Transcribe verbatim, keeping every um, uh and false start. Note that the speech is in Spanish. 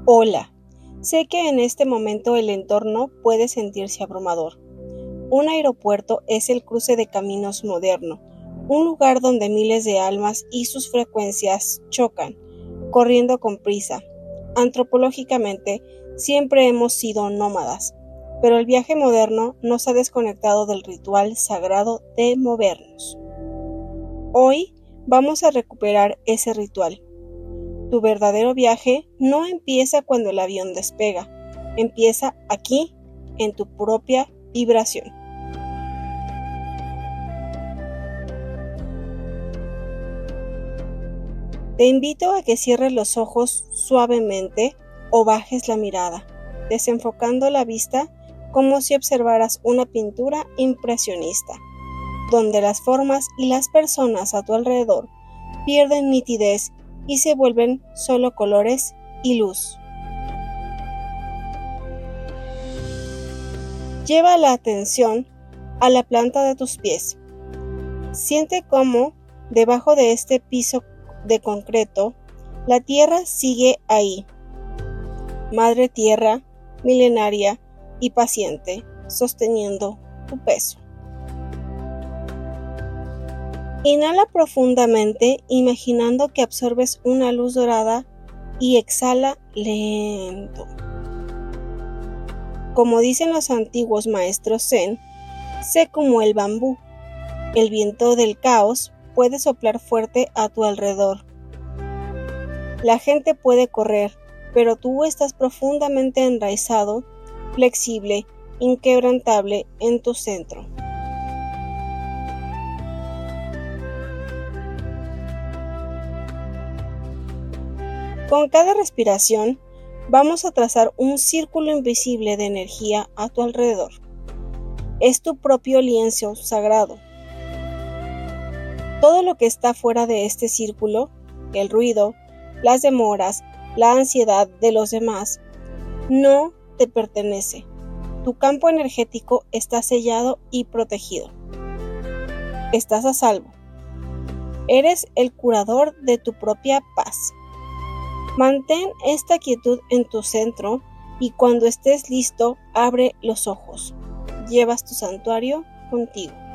Hola, sé que en este momento el entorno puede sentirse abrumador. Un aeropuerto es el cruce de caminos moderno, un lugar donde miles de almas y sus frecuencias chocan, corriendo con prisa. Antropológicamente, siempre hemos sido nómadas, pero el viaje moderno nos ha desconectado del ritual sagrado de movernos. Hoy vamos a recuperar ese ritual. Tu verdadero viaje no empieza cuando el avión despega, empieza aquí, en tu propia vibración. Te invito a que cierres los ojos suavemente o bajes la mirada, desenfocando la vista como si observaras una pintura impresionista, donde las formas y las personas a tu alrededor pierden nitidez y se vuelven solo colores y luz. Lleva la atención a la planta de tus pies. Siente cómo, debajo de este piso de concreto, la tierra sigue ahí. Madre Tierra, milenaria y paciente, sosteniendo tu peso. Inhala profundamente, imaginando que absorbes una luz dorada y exhala lento. Como dicen los antiguos maestros zen, sé como el bambú. El viento del caos puede soplar fuerte a tu alrededor. La gente puede correr, pero tú estás profundamente enraizado, flexible, inquebrantable en tu centro. Con cada respiración, vamos a trazar un círculo invisible de energía a tu alrededor. Es tu propio lienzo sagrado. Todo lo que está fuera de este círculo, el ruido, las demoras, la ansiedad de los demás, no te pertenece. Tu campo energético está sellado y protegido. Estás a salvo. Eres el curador de tu propia paz. Mantén esta quietud en tu centro y cuando estés listo, abre los ojos. Llevas tu santuario contigo.